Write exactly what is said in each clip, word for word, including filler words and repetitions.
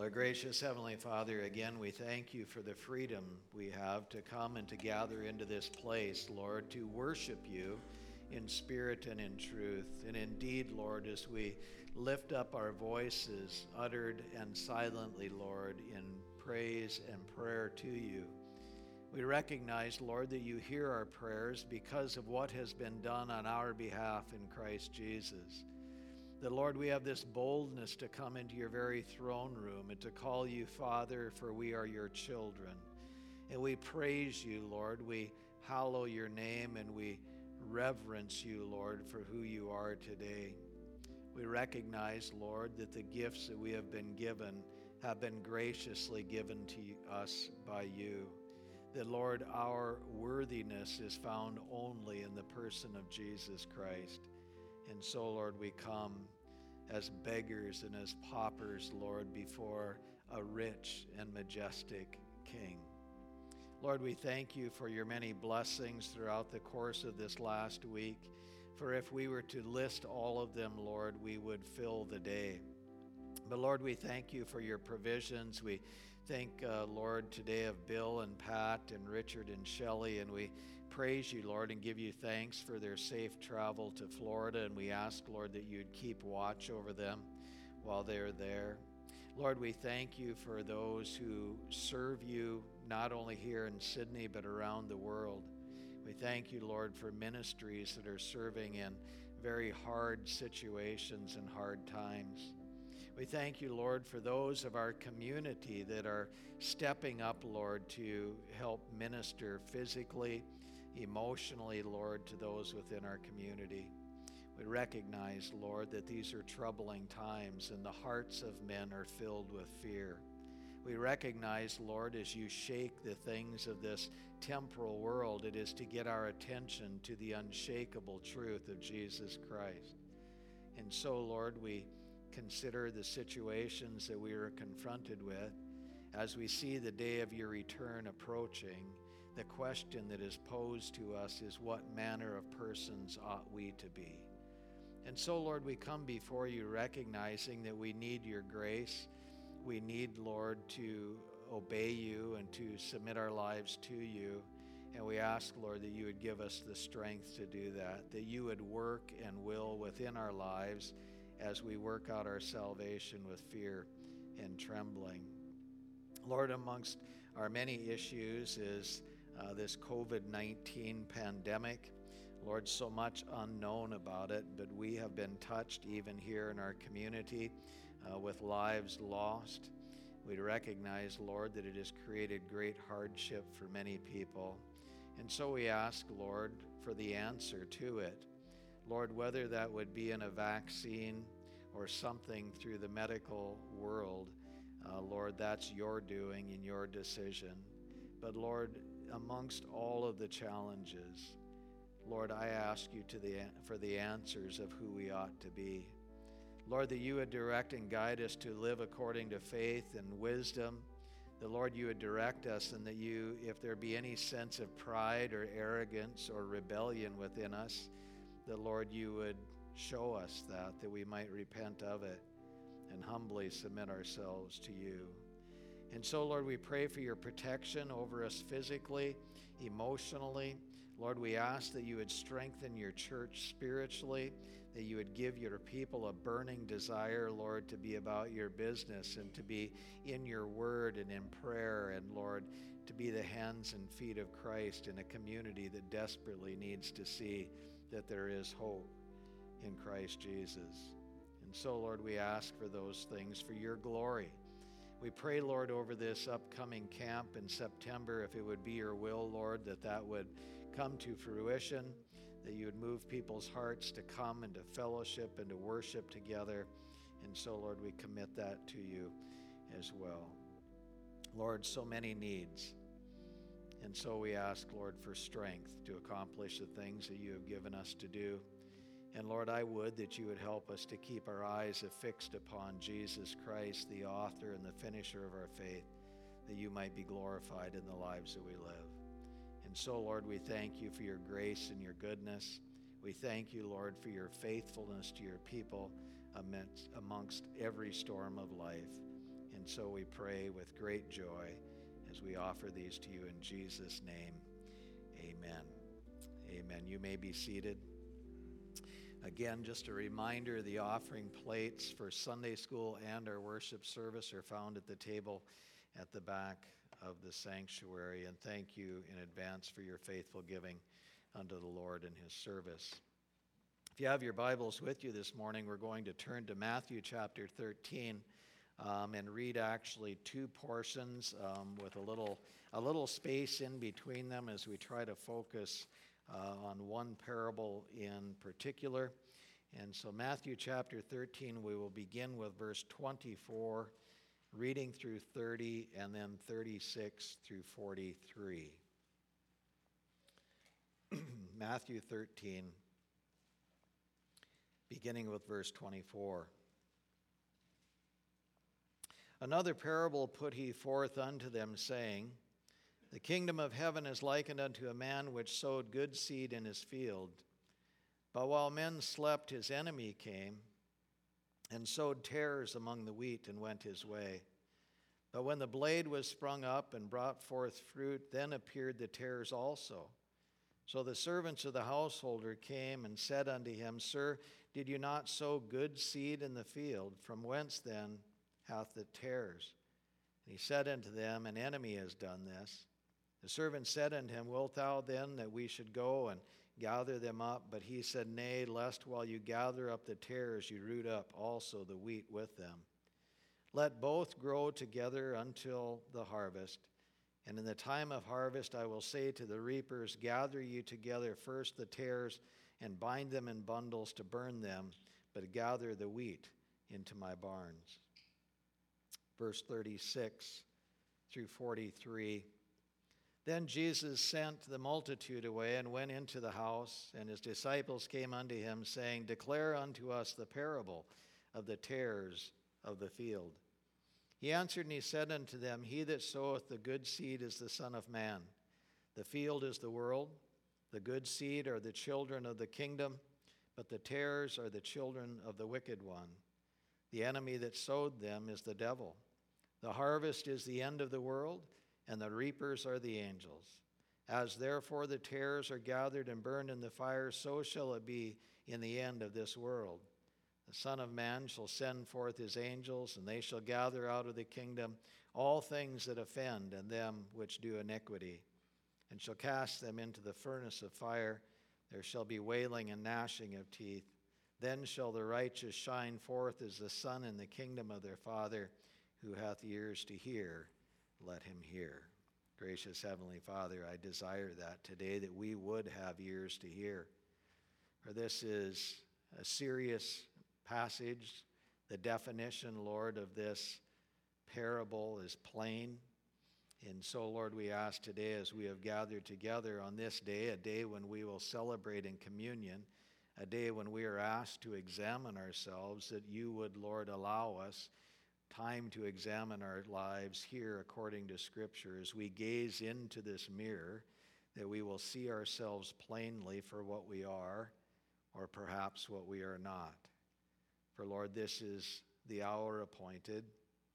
Lord, gracious Heavenly Father, again we thank you for the freedom we have to come and to gather into this place, Lord, to worship you in spirit and in truth. And indeed, Lord, as we lift up our voices, uttered and silently, Lord, in praise and prayer to you, we recognize, Lord, that you hear our prayers because of what has been done on our behalf in Christ Jesus. That, Lord, we have this boldness to come into your very throne room and to call you Father, for we are your children. And we praise you, Lord. We hallow your name and we reverence you, Lord, for who you are today. We recognize, Lord, that the gifts that we have been given have been graciously given to us by you. That, Lord, our worthiness is found only in the person of Jesus Christ. And so, Lord, we come as beggars and as paupers, Lord, before a rich and majestic King. Lord, we thank you for your many blessings throughout the course of this last week. For if we were to list all of them, Lord, we would fill the day. But Lord, we thank you for your provisions. We think, uh, Lord, today of Bill and Pat and Richard and Shelley, and we praise you, Lord, and give you thanks for their safe travel to Florida. And we ask, Lord, that you'd keep watch over them while they're there. Lord, we thank you for those who serve you not only here in Sydney, but around the world. We thank you, Lord, for ministries that are serving in very hard situations and hard times. We thank you, Lord, for those of our community that are stepping up, Lord, to help minister physically, emotionally, Lord, to those within our community. We recognize, Lord, that these are troubling times and the hearts of men are filled with fear. We recognize, Lord, as you shake the things of this temporal world, it is to get our attention to the unshakable truth of Jesus Christ. And so, Lord, we consider the situations that we are confronted with. As we see the day of your return approaching, the question that is posed to us is, what manner of persons ought we to be? And so, Lord, we come before you recognizing that we need your grace. We need, Lord, to obey you and to submit our lives to you. And we ask, Lord, that you would give us the strength to do that, that you would work and will within our lives as we work out our salvation with fear and trembling. Lord, amongst our many issues is uh, this covid nineteen pandemic. Lord, so much unknown about it, but we have been touched even here in our community uh, with lives lost. We recognize, Lord, that it has created great hardship for many people. And so we ask, Lord, for the answer to it. Lord, whether that would be in a vaccine or something through the medical world, uh, Lord, that's your doing and your decision. But Lord, amongst all of the challenges, Lord, I ask you to the, for the answers of who we ought to be. Lord, that you would direct and guide us to live according to faith and wisdom. The Lord, you would direct us, and that you, if there be any sense of pride or arrogance or rebellion within us, that, Lord, you would show us that, that we might repent of it and humbly submit ourselves to you. And so, Lord, we pray for your protection over us physically, emotionally. Lord, we ask that you would strengthen your church spiritually, that you would give your people a burning desire, Lord, to be about your business and to be in your word and in prayer, and, Lord, to be the hands and feet of Christ in a community that desperately needs to see that there is hope in Christ Jesus. And so, Lord, we ask for those things for your glory. We pray, Lord, over this upcoming camp in September, if it would be your will, Lord, that that would come to fruition, that you would move people's hearts to come and to fellowship and to worship together. And so, Lord, we commit that to you as well. Lord, so many needs. And so we ask, Lord, for strength to accomplish the things that you have given us to do. And Lord, I would that you would help us to keep our eyes affixed upon Jesus Christ, the author and the finisher of our faith, that you might be glorified in the lives that we live. And so, Lord, we thank you for your grace and your goodness. We thank you, Lord, for your faithfulness to your people amidst, amongst every storm of life. And And so we pray with great joy as we offer these to you in Jesus' name. Amen. Amen. You may be seated. Again, just a reminder, the offering plates for Sunday school and our worship service are found at the table at the back of the sanctuary. And thank you in advance for your faithful giving unto the Lord in his service. If you have your Bibles with you this morning, we're going to turn to Matthew chapter thirteen um, and read actually two portions um, with a little, a little space in between them as we try to focus Uh, on one parable in particular. And so Matthew chapter thirteen, we will begin with verse twenty-four, reading through thirty, and then thirty-six through forty-three. Matthew thirteen, beginning with verse twenty-four. Another parable put he forth unto them, saying, The kingdom of heaven is likened unto a man which sowed good seed in his field. But while men slept, his enemy came and sowed tares among the wheat and went his way. But when the blade was sprung up and brought forth fruit, then appeared the tares also. So the servants of the householder came and said unto him, Sir, did you not sow good seed in the field? From whence then hath the tares? And he said unto them, An enemy has done this. The servant said unto him, Wilt thou then that we should go and gather them up? But he said, Nay, lest while you gather up the tares, you root up also the wheat with them. Let both grow together until the harvest. And in the time of harvest I will say to the reapers, Gather you together first the tares, and bind them in bundles to burn them, but gather the wheat into my barns. Verse thirty-six through forty-three. Then Jesus sent the multitude away and went into the house, and his disciples came unto him, saying, Declare unto us the parable of the tares of the field. He answered and he said unto them, He that soweth the good seed is the Son of Man. The field is the world. The good seed are the children of the kingdom, but the tares are the children of the wicked one. The enemy that sowed them is the devil. The harvest is the end of the world, and the reapers are the angels. As therefore the tares are gathered and burned in the fire, so shall it be in the end of this world. The Son of Man shall send forth his angels, and they shall gather out of the kingdom all things that offend, and them which do iniquity, and shall cast them into the furnace of fire. There shall be wailing and gnashing of teeth. Then shall the righteous shine forth as the sun in the kingdom of their Father. Who hath ears to hear, let him hear. Gracious Heavenly Father, I desire that today, that we would have ears to hear. For this is a serious passage. The definition, Lord, of this parable is plain. And so, Lord, we ask today, as we have gathered together on this day, a day when we will celebrate in communion, a day when we are asked to examine ourselves, that you would, Lord, allow us time to examine our lives here according to Scripture. As we gaze into this mirror, that we will see ourselves plainly for what we are, or perhaps what we are not. For Lord, this is the hour appointed.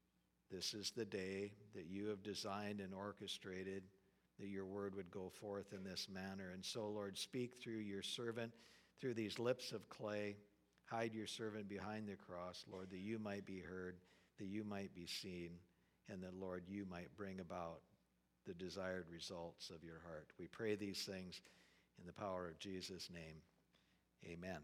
This is the day that you have designed and orchestrated, that your word would go forth in this manner. And so, Lord, speak through your servant, through these lips of clay. Hide your servant behind the cross, Lord, that you might be heard, that you might be seen, and that, Lord, you might bring about the desired results of your heart. We pray these things in the power of Jesus' name. Amen.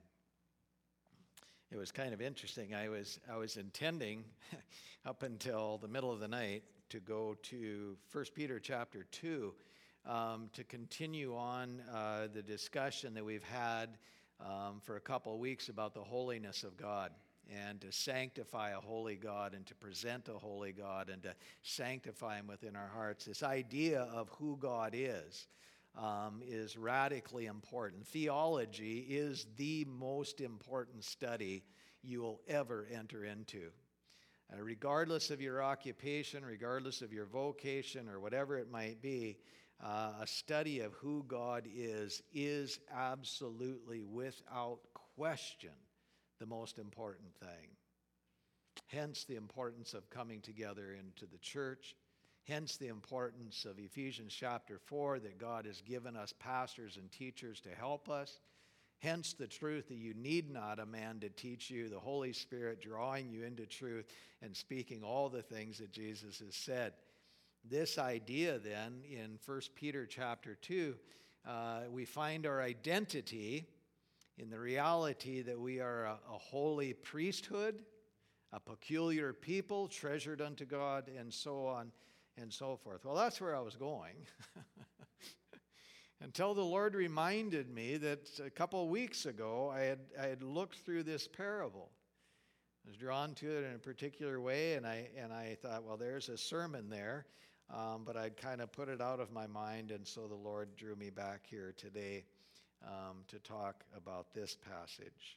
It was kind of interesting. I was I was intending up until the middle of the night to go to First Peter chapter two um, to continue on uh, the discussion that we've had um, for a couple of weeks about the holiness of God, and to sanctify a holy God, and to present a holy God, and to sanctify him within our hearts. This idea of who God is um, is radically important. Theology is the most important study you will ever enter into. Uh, regardless of your occupation, regardless of your vocation, or whatever it might be, uh, a study of who God is is absolutely, without question, the most important thing. Hence the importance of coming together into the church. Hence the importance of Ephesians chapter four, that God has given us pastors and teachers to help us. Hence the truth that you need not a man to teach you, the Holy Spirit drawing you into truth and speaking all the things that Jesus has said. This idea then in First Peter chapter two, uh, we find our identity in the reality that we are a, a holy priesthood, a peculiar people, treasured unto God, and so on and so forth. Well, that's where I was going. Until the Lord reminded me that a couple of weeks ago I had, I had looked through this parable. I was drawn to it in a particular way, and I, and I thought, well, there's a sermon there, um, but I'd kind of put it out of my mind, and so the Lord drew me back here today um, to talk about this passage.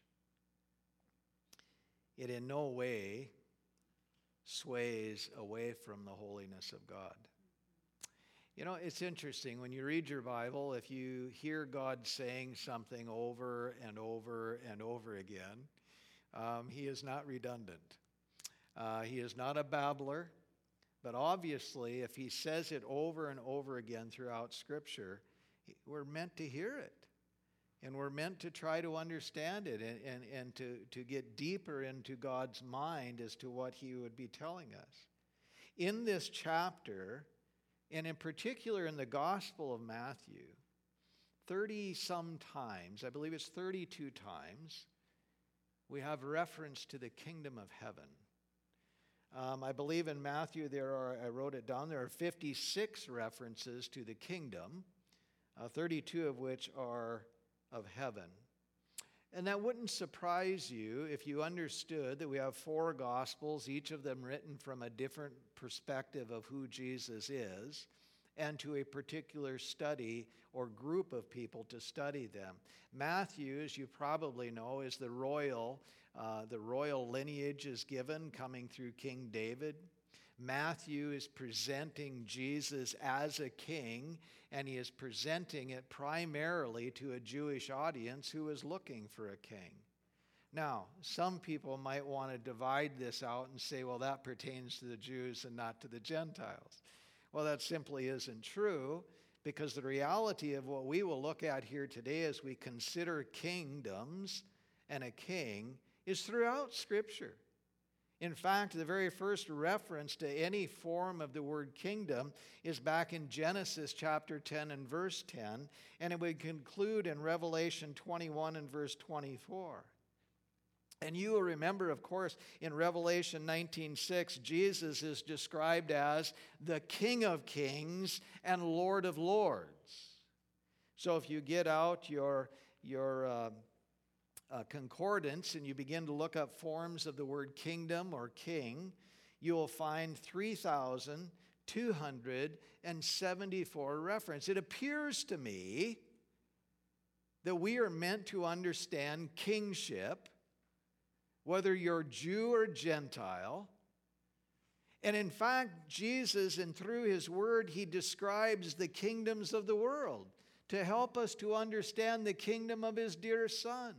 It in no way sways away from the holiness of God. You know, it's interesting. When you read your Bible, if you hear God saying something over and over and over again, um, he is not redundant. Uh, he is not a babbler. But obviously, if he says it over and over again throughout Scripture, we're meant to hear it. And we're meant to try to understand it and, and, and to, to get deeper into God's mind as to what he would be telling us. In this chapter, and in particular in the Gospel of Matthew, thirty-some times, I believe it's thirty-two times, we have reference to the kingdom of heaven. Um, I believe in Matthew there are, I wrote it down, there are fifty-six references to the kingdom, uh, thirty-two of which are of heaven. And that wouldn't surprise you if you understood that we have four Gospels, each of them written from a different perspective of who Jesus is, and to a particular study or group of people to study them. Matthew, as you probably know, is the royal, uh, the royal lineage is given coming through King David. Matthew is presenting Jesus as a king, and he is presenting it primarily to a Jewish audience who is looking for a king. Now, some people might want to divide this out and say, well, that pertains to the Jews and not to the Gentiles. Well, that simply isn't true, because the reality of what we will look at here today as we consider kingdoms and a king is throughout Scripture. In fact, the very first reference to any form of the word kingdom is back in Genesis chapter ten and verse ten, and it would conclude in Revelation twenty-one and verse twenty-four. And you will remember, of course, in Revelation nineteen six, Jesus is described as the King of Kings and Lord of Lords. So if you get out your, your uh, uh, concordance and you begin to look up forms of the word kingdom or king, you will find three thousand two hundred seventy-four references. It appears to me that we are meant to understand kingship, whether you're Jew or Gentile. And in fact, Jesus, and through his word, he describes the kingdoms of the world to help us to understand the kingdom of his dear Son.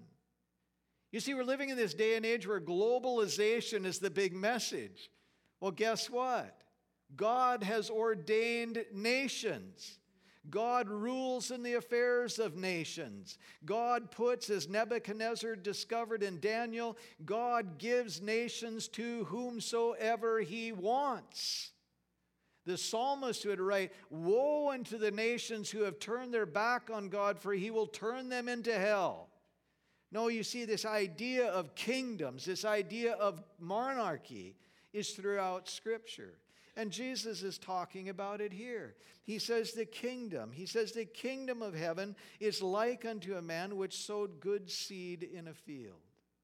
You see, we're living in this day and age where globalization is the big message. Well, guess what? God has ordained nations. God rules in the affairs of nations. God puts, as Nebuchadnezzar discovered in Daniel, God gives nations to whomsoever he wants. The psalmist would write, "Woe unto the nations who have turned their back on God, for he will turn them into hell." No, you see, this idea of kingdoms, this idea of monarchy is throughout Scripture. And Jesus is talking about it here. He says the kingdom, he says the kingdom of heaven is like unto a man which sowed good seed in a field.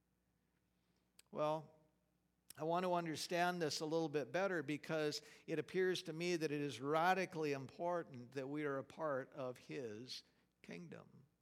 Well, I want to understand this a little bit better, because it appears to me that it is radically important that we are a part of his kingdom.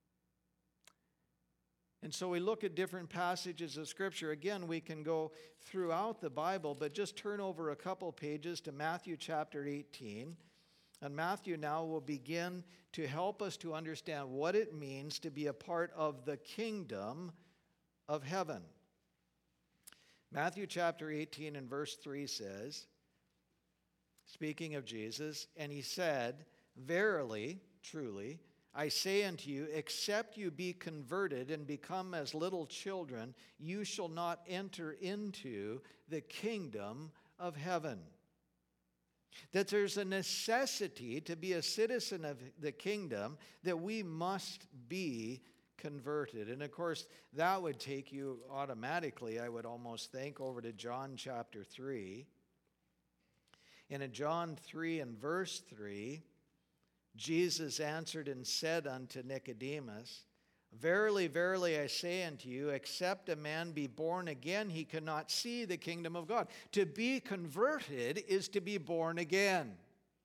And so we look at different passages of Scripture. Again, we can go throughout the Bible, but just turn over a couple pages to Matthew chapter eighteen. And Matthew now will begin to help us to understand what it means to be a part of the kingdom of heaven. Matthew chapter eighteen and verse three says, speaking of Jesus, and he said, verily, truly, I say unto you, except you be converted and become as little children, you shall not enter into the kingdom of heaven. That there's a necessity to be a citizen of the kingdom, that we must be converted. And of course, that would take you automatically, I would almost think, over to John chapter three. And in John three and verse three, Jesus answered and said unto Nicodemus, verily, verily, I say unto you, except a man be born again, he cannot see the kingdom of God. To be converted is to be born again.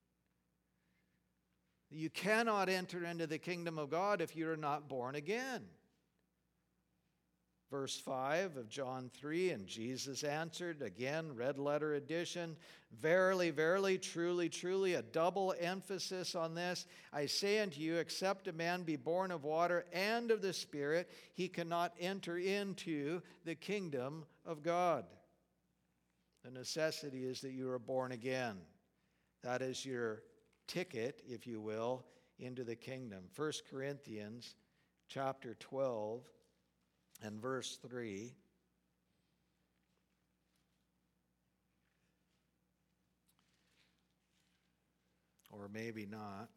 You cannot enter into the kingdom of God if you're not born again. Verse five of John three, and Jesus answered, again, red letter edition, verily, verily, truly, truly, a double emphasis on this. I say unto you, except a man be born of water and of the Spirit, he cannot enter into the kingdom of God. The necessity is that you are born again. That is your ticket, if you will, into the kingdom. First Corinthians chapter twelve. And verse three, or maybe not.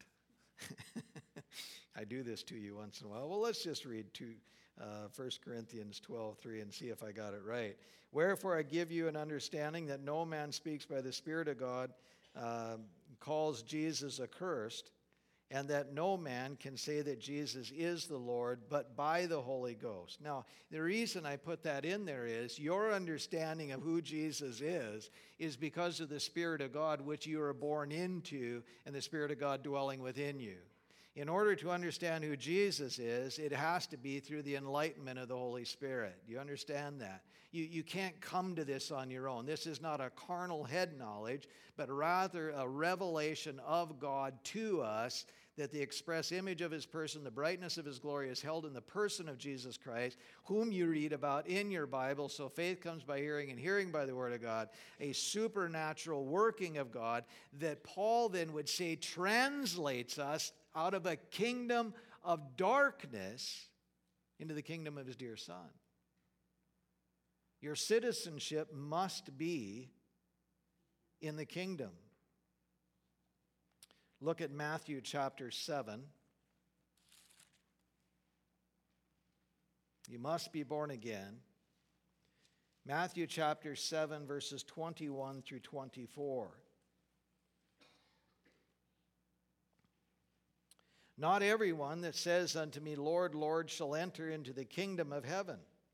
I do this to you once in a while. Well, let's just read two, uh, First Corinthians twelve three and see if I got it right. Wherefore I give you an understanding that no man speaks by the Spirit of God, uh, calls Jesus accursed, and that no man can say that Jesus is the Lord, but by the Holy Ghost. Now, the reason I put that in there is your understanding of who Jesus is is because of the Spirit of God, which you are born into, and the Spirit of God dwelling within you. In order to understand who Jesus is, it has to be through the enlightenment of the Holy Spirit. Do you understand that? You, you can't come to this on your own. This is not a carnal head knowledge, but rather a revelation of God to us, that the express image of his person, the brightness of his glory, is held in the person of Jesus Christ, whom you read about in your Bible. So faith comes by hearing, and hearing by the word of God, a supernatural working of God that Paul then would say translates us out of a kingdom of darkness into the kingdom of his dear Son. Your citizenship must be in the kingdom. Look at Matthew chapter seven. You must be born again. Matthew chapter seven, verses twenty-one through twenty-four. Not everyone that says unto me, Lord, Lord, shall enter into the kingdom of heaven,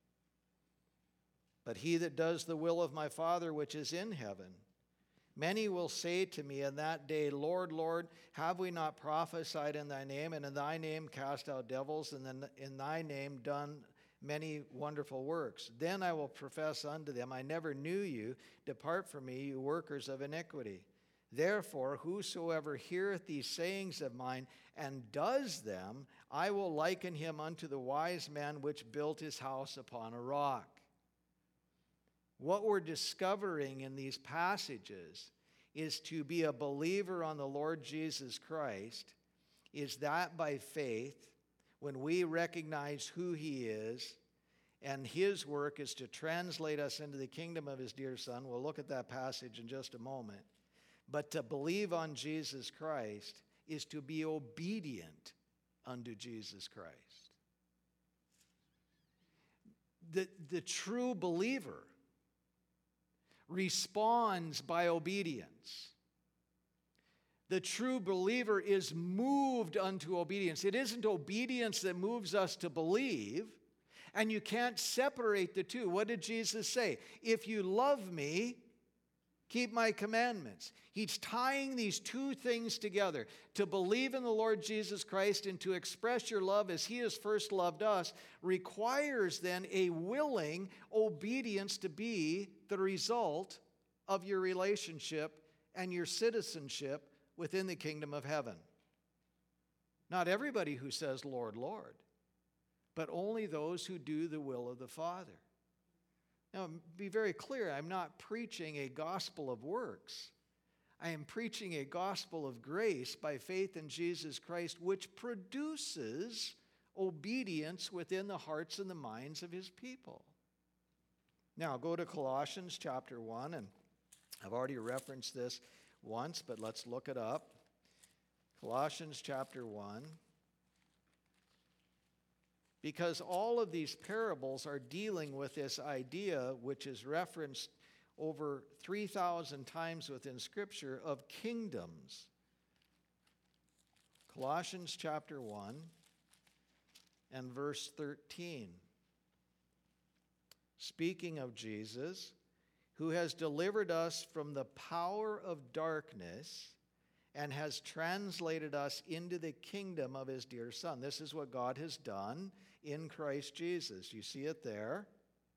but he that does the will of my Father which is in heaven. Many will say to me in that day, Lord, Lord, have we not prophesied in thy name, and in thy name cast out devils, and then in thy name done many wonderful works? Then I will profess unto them, I never knew you. Depart from me, you workers of iniquity. Therefore, whosoever heareth these sayings of mine and does them, I will liken him unto the wise man which built his house upon a rock. What we're discovering in these passages is to be a believer on the Lord Jesus Christ, is that by faith, when we recognize who he is, and his work is to translate us into the kingdom of his dear Son. We'll look at that passage in just a moment. But to believe on Jesus Christ is to be obedient unto Jesus Christ. The, the true believer responds by obedience. The true believer is moved unto obedience. It isn't obedience that moves us to believe, and you can't separate the two. What did Jesus say? If you love me, keep my commandments. He's tying these two things together. To believe in the Lord Jesus Christ and to express your love as he has first loved us requires then a willing obedience to be the result of your relationship and your citizenship within the kingdom of heaven. Not everybody who says, Lord, Lord, but only those who do the will of the Father. Now, be very clear, I'm not preaching a gospel of works. I am preaching a gospel of grace by faith in Jesus Christ, which produces obedience within the hearts and the minds of his people. Now, go to Colossians chapter one, and I've already referenced this once, but let's look it up. Colossians chapter one. Because all of these parables are dealing with this idea, which is referenced over three thousand times within Scripture, of kingdoms. Colossians chapter one and verse thirteen. Speaking of Jesus, who has delivered us from the power of darkness and has translated us into the kingdom of his dear Son. This is what God has done in Christ Jesus. You see it there.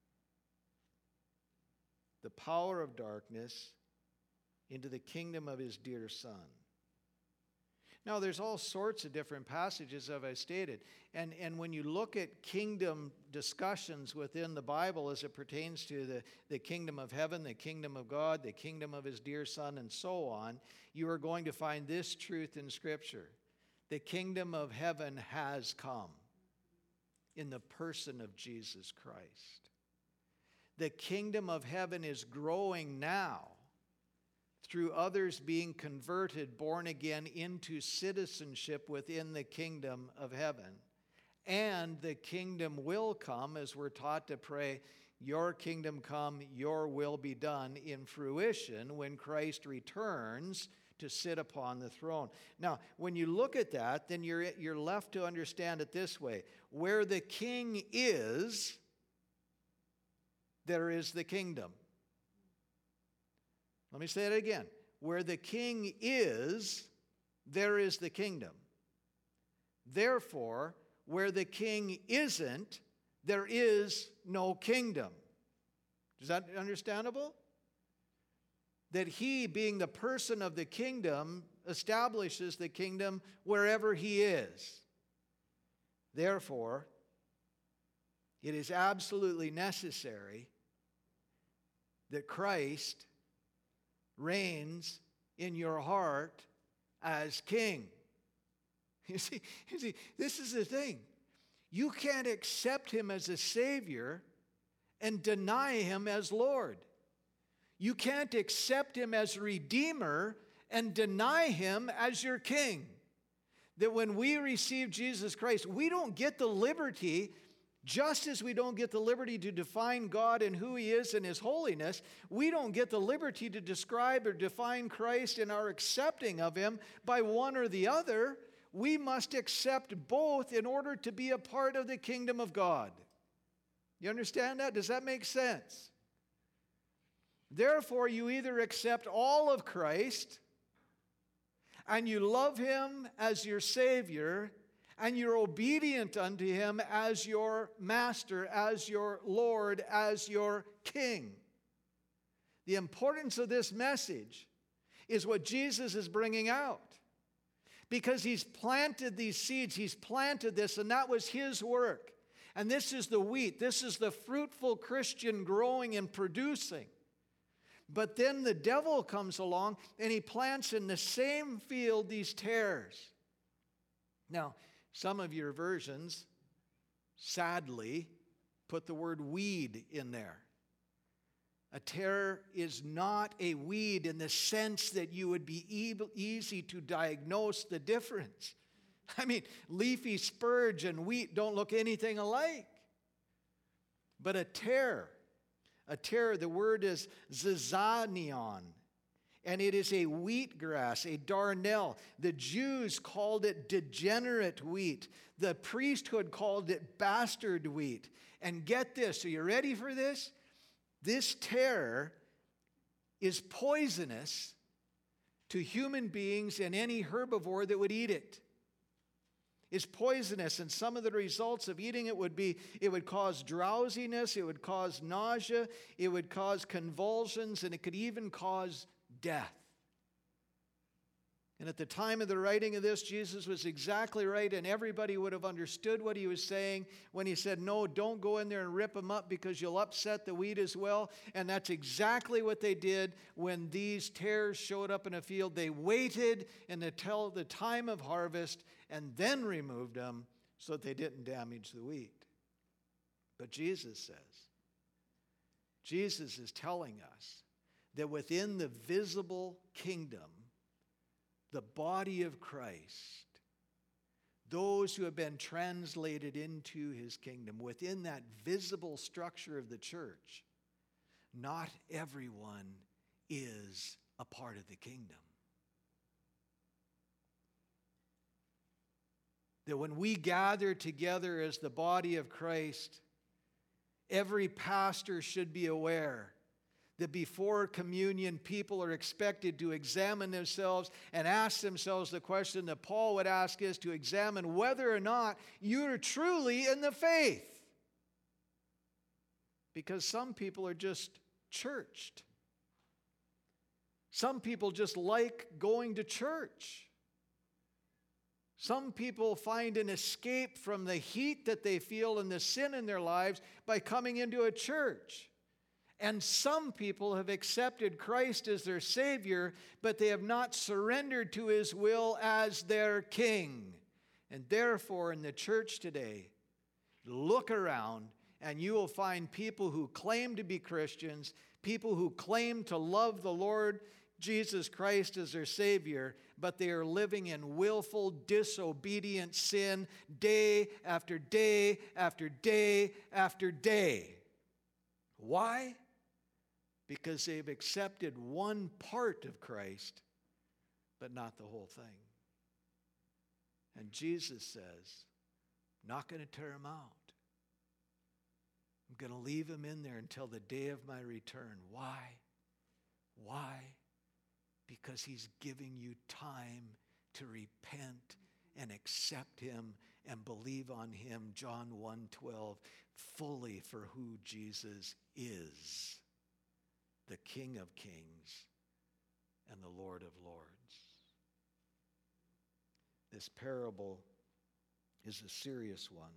The power of darkness into the kingdom of his dear Son. Now, there's all sorts of different passages, as I stated. And, and when you look at kingdom discussions within the Bible as it pertains to the, the kingdom of heaven, the kingdom of God, the kingdom of his dear Son, and so on, you are going to find this truth in Scripture. The kingdom of heaven has come in the person of Jesus Christ. The kingdom of heaven is growing now through others being converted, born again, into citizenship within the kingdom of heaven. And the kingdom will come, as we're taught to pray, your kingdom come, your will be done, in fruition when Christ returns to sit upon the throne. Now, when you look at that, then you're, you're left to understand it this way. Where the king is, there is the kingdom. Let me say it again. Where the king is, there is the kingdom. Therefore, where the king isn't, there is no kingdom. Is that understandable? That he, being the person of the kingdom, establishes the kingdom wherever he is. Therefore, it is absolutely necessary that Christ reigns in your heart as king. You see, you see, this is the thing. You can't accept him as a Savior and deny him as Lord. You can't accept him as Redeemer and deny him as your King. That when we receive Jesus Christ, we don't get the liberty, just as we don't get the liberty to define God and who he is and his holiness, we don't get the liberty to describe or define Christ in our accepting of him by one or the other. We must accept both in order to be a part of the kingdom of God. You understand that? Does that make sense? Therefore, you either accept all of Christ and you love him as your Savior and you're obedient unto him as your master, as your Lord, as your King. The importance of this message is what Jesus is bringing out. Because he's planted these seeds, he's planted this, and that was his work. And this is the wheat, this is the fruitful Christian growing and producing. But then the devil comes along and he plants in the same field these tares. Now, some of your versions, sadly, put the word weed in there. A tare is not a weed in the sense that you would be easy to diagnose the difference. I mean, leafy spurge and wheat don't look anything alike. But a tare, a tare, the word is zizanion, and it is a wheatgrass, a darnel. The Jews called it degenerate wheat. The priesthood called it bastard wheat. And get this, are you ready for this? This tare is poisonous to human beings and any herbivore that would eat it. It's poisonous, and some of the results of eating it would be, it would cause drowsiness, it would cause nausea, it would cause convulsions, and it could even cause death. And at the time of the writing of this, Jesus was exactly right, and everybody would have understood what he was saying when he said, no, don't go in there and rip them up because you'll upset the wheat as well. And that's exactly what they did when these tares showed up in a field. They waited until the time of harvest and then removed them so that they didn't damage the wheat. But Jesus says, Jesus is telling us that within the visible kingdom, the body of Christ, those who have been translated into his kingdom, within that visible structure of the church, not everyone is a part of the kingdom. That when we gather together as the body of Christ, every pastor should be aware that before communion, people are expected to examine themselves and ask themselves the question that Paul would ask is to examine whether or not you're truly in the faith. Because some people are just churched. Some people just like going to church. Some people find an escape from the heat that they feel and the sin in their lives by coming into a church. And some people have accepted Christ as their Savior, but they have not surrendered to his will as their King. And therefore, in the church today, look around and you will find people who claim to be Christians, people who claim to love the Lord Jesus Christ as their Savior, but they are living in willful, disobedient sin day after day after day after day. Why? Because they've accepted one part of Christ, but not the whole thing. And Jesus says, I'm not going to tear him out. I'm going to leave him in there until the day of my return. Why? Why? Because he's giving you time to repent and accept him and believe on him, John one twelve, fully for who Jesus is, the King of Kings and the Lord of Lords. This parable is a serious one.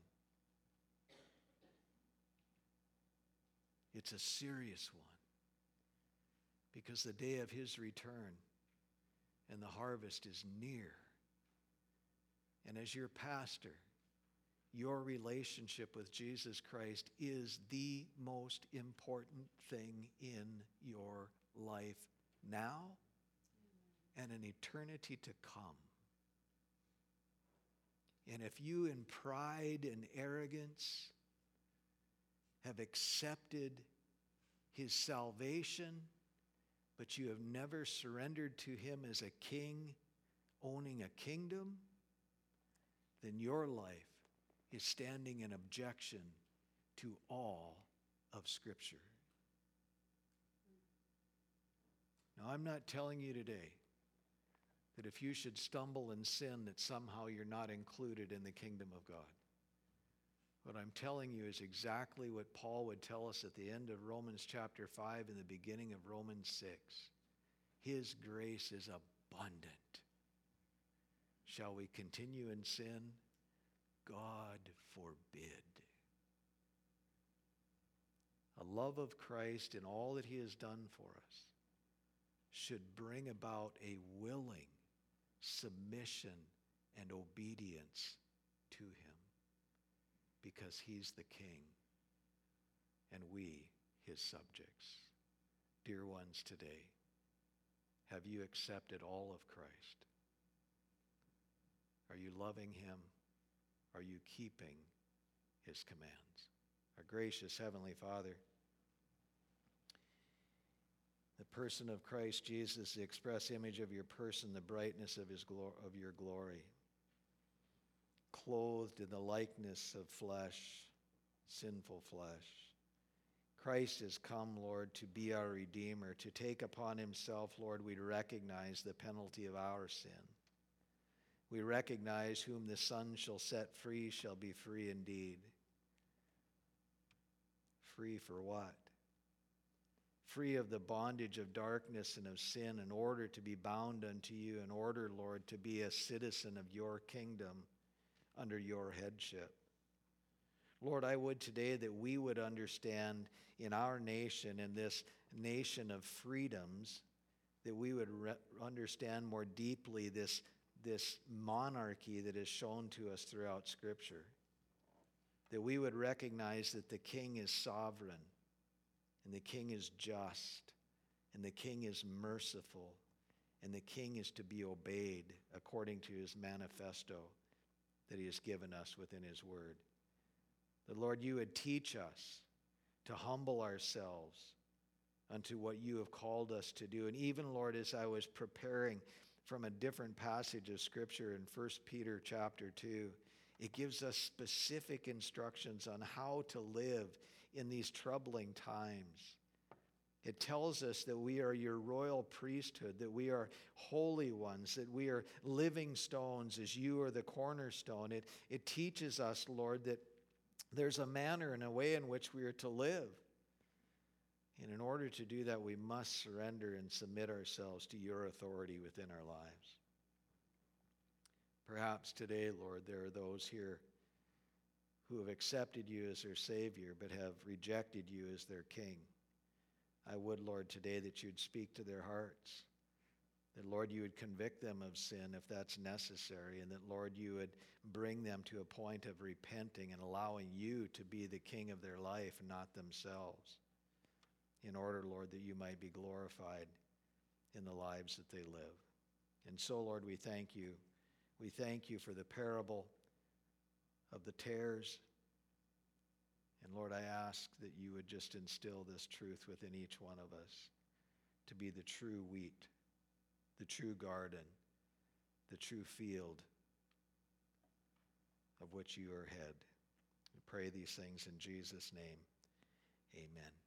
It's a serious one because the day of his return and the harvest is near. And as your pastor, your relationship with Jesus Christ is the most important thing in your life now and in eternity to come. And if you in pride and arrogance have accepted his salvation, but you have never surrendered to him as a king owning a kingdom, then your life is standing in objection to all of Scripture. Now, I'm not telling you today that if you should stumble and sin that somehow you're not included in the kingdom of God. What I'm telling you is exactly what Paul would tell us at the end of Romans chapter five and the beginning of Romans six. His grace is abundant. Shall we continue in sin? God forbid. A love of Christ in all that he has done for us should bring about a willing submission and obedience to him because he's the King and we his subjects. Dear ones, today, have you accepted all of Christ? Are you loving him? Are you keeping his commands? Our gracious Heavenly Father, the person of Christ Jesus, the express image of your person, the brightness of his glo- of your glory, clothed in the likeness of flesh, sinful flesh. Christ has come, Lord, to be our Redeemer, to take upon himself, Lord, we recognize the penalty of our sin. We recognize whom the Son shall set free shall be free indeed. Free for what? free of the bondage of darkness and of sin, in order to be bound unto you, in order, Lord, to be a citizen of your kingdom under your headship. Lord, I would today that we would understand in our nation, in this nation of freedoms, that we would re- understand more deeply this, this monarchy that is shown to us throughout Scripture. That we would recognize that the King is sovereign, and the King is just, and the King is merciful, and the King is to be obeyed according to his manifesto that he has given us within his word. That, Lord, you would teach us to humble ourselves unto what you have called us to do. And even, Lord, as I was preparing from a different passage of Scripture in First Peter chapter two, it gives us specific instructions on how to live in these troubling times. It tells us that we are your royal priesthood, that we are holy ones, that we are living stones as you are the cornerstone. It, it teaches us, Lord, that there's a manner and a way in which we are to live. And in order to do that, we must surrender and submit ourselves to your authority within our lives. Perhaps today, Lord, there are those here who have accepted you as their Savior but have rejected you as their King. I would, Lord, today that you'd speak to their hearts, that, Lord, you would convict them of sin if that's necessary, and that, Lord, you would bring them to a point of repenting and allowing you to be the King of their life, not themselves, in order, Lord, that you might be glorified in the lives that they live. And so, Lord, we thank you. We thank you for the parable of the tares. And Lord, I ask that you would just instill this truth within each one of us to be the true wheat, the true garden, the true field of which you are head. We pray these things in Jesus' name. Amen.